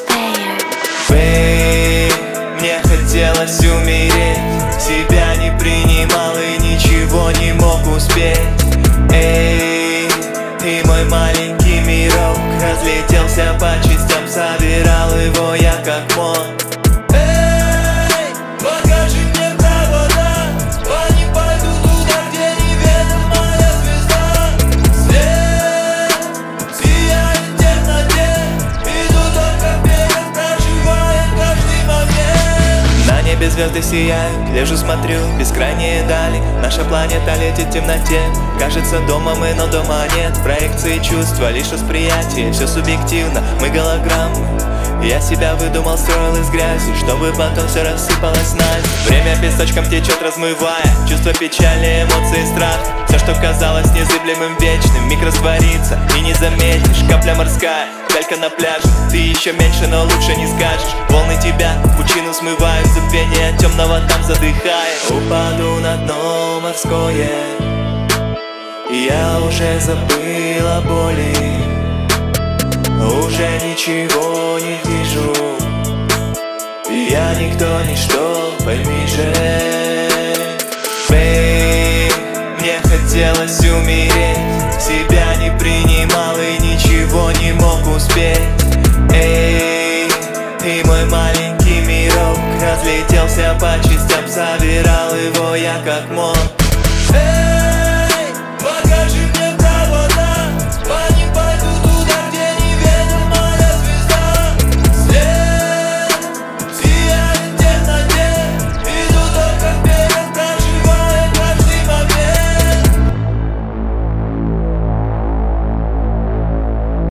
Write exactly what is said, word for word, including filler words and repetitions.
Бэй, мне хотелось умереть, себя не принимал и ничего не мог успеть. Эй, и мой маленький мирок разлетелся по частям, собирал его я как мог. Эй, покажи мне провода, они пойдут туда, где неведомая звезда. Свет сияет в темноте, иду только вперед, проживая каждый момент. На небе звезды сияют, лежу, смотрю, бескрайние дали. Наша планета летит в темноте, кажется дома мы, но дома нет. Проекции чувства, лишь восприятие, все субъективно, мы голограммы. Я себя выдумал, строил из грязи, чтобы потом все рассыпалось нафиг. Время песочком течет, размывая чувства печали, эмоции, страх. Все, что казалось незыблемым, вечным, миг растворится и не заметишь. Капля морская, калька на пляже, ты еще меньше, но лучше не скажешь. Волны тебя в пучину смывают, забвение темного там задыхает. Упаду на дно морское, и я уже забыл о боли, уже ничего не вижу. Я никто, ничто, пойми же. Бэй, мне хотелось умереть, себя не принимал и ничего не мог успеть. Эй, и мой маленький мирок разлетелся по частям, собирал его я как мог.